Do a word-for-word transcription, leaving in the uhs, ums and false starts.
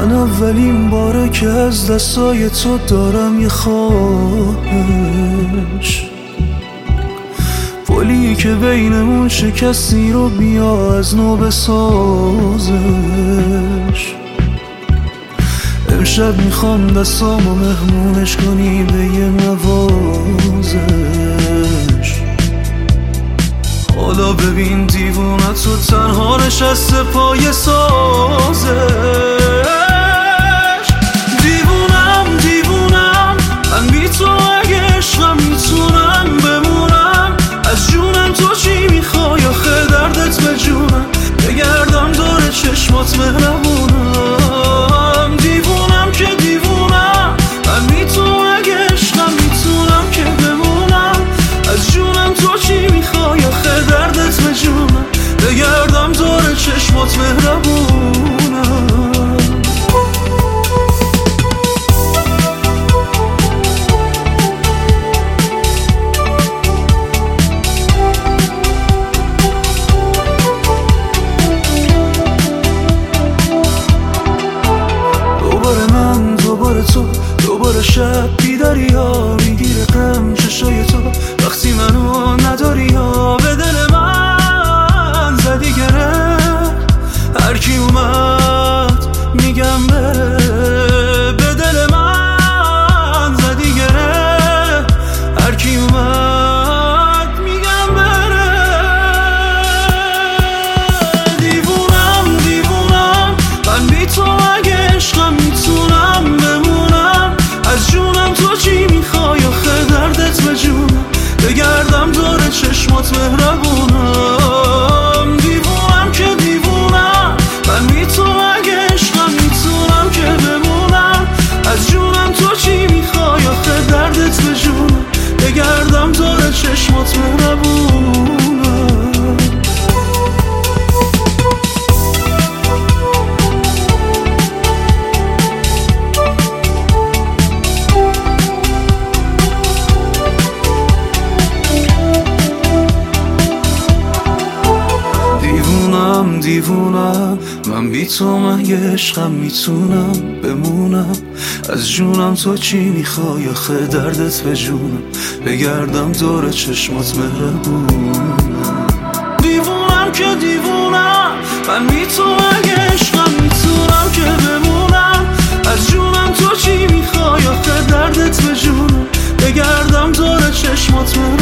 من اولین باره که از دستای تو دارم یه خواهش، پلی که بینمون شکستی رو بیا از نو بسازش. امشب میخوام دستامو مهمونش کنی به یه نوازش. حالا ببین دیوونه تو تنها نشسته پای سازش. دیوونم دیوونم من بی تو اگه عشقم میتونم بمونم. از جونم تو چی میخوای آخه دردت به جونم، بگردم دور چشمات مهربونم. دیوونم که دیوونم من بی تو اگه عشقم میتونم که بمونم. از جونم تو چی میخوای آخه دردت به جونم، بگردم دور چشمات مهربونم. دوباره تو دوباره شب بیداری ها میگیره غم چشای تو وقتی منو نداری ها. به دل من زدی گره هر کی اومد میگم بره. به دل من زدی گره هر کی اومد میگم بره. دیوونم دیوونم من بی تو اگه عشقم میتونم بمونم. از جونم تو چی میخوای آخه دردت به جونم، بگردم دور چشمات مهربونم. دیوونم که دیوونم من بی تو اگه عشقم میتونم که بمونم. از جونم تو چی میخوای آخه دردت به جونم، بگردم دور چشمات مهربونم. دیوونم من بی تو من یه عشقم میتونم بمونم. از جونم تو چی میخوای آخه دردت به جونم، بگردم دور چشمات مهربونم. دیوونم که دیوونم من بی تو اگه عشقم میتونم که بمونم. از جونم تو چی میخوای آخه دردت به جونم، بگردم دور چشمات مهربونم.